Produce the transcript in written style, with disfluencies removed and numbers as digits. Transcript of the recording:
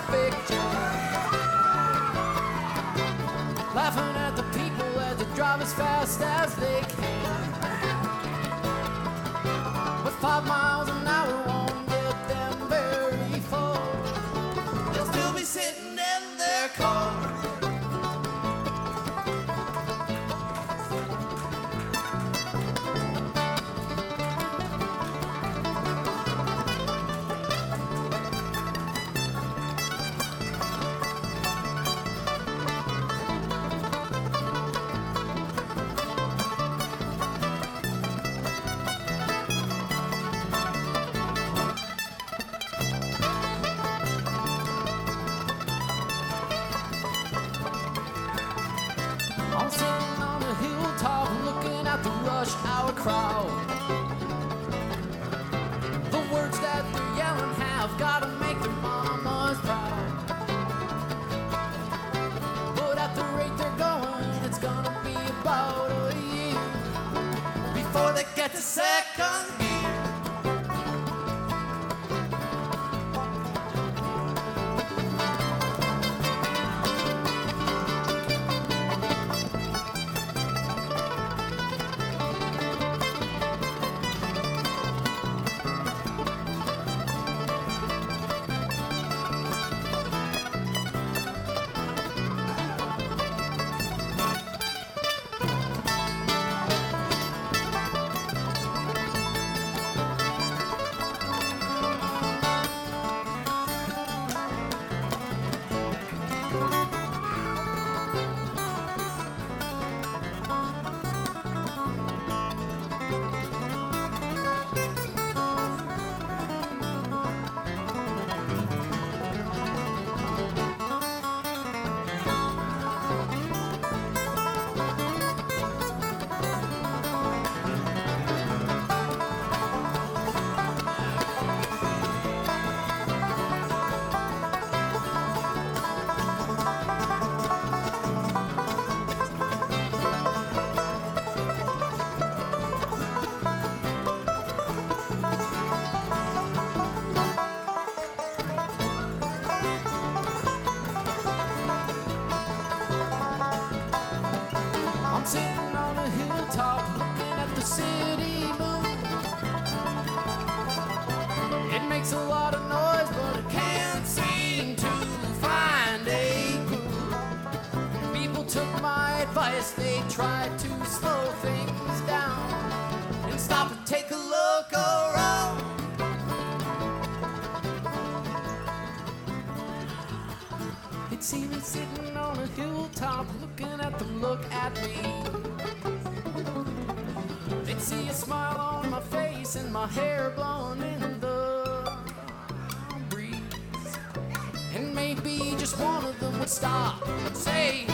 picture, laughing at the people as they drive as fast as they can. But 5 miles an hour won't get them very far. They'll still be sitting in their car. I'm sitting on a hilltop looking at the rush hour crowd. The words that they're yelling have gotta make their mamas proud. But at the rate they're going, it's gonna be about a year before they get to second gear. I'm sitting on a hilltop looking at the city moon. It makes a lot of noise, but it can't seem to find a groove. People took my advice, they tried to slow things down and stop and take a look around. They'd see me sitting on a hilltop looking at them look at me. They'd see a smile on my face and my hair blowing in the breeze. And maybe just one of them would stop and say,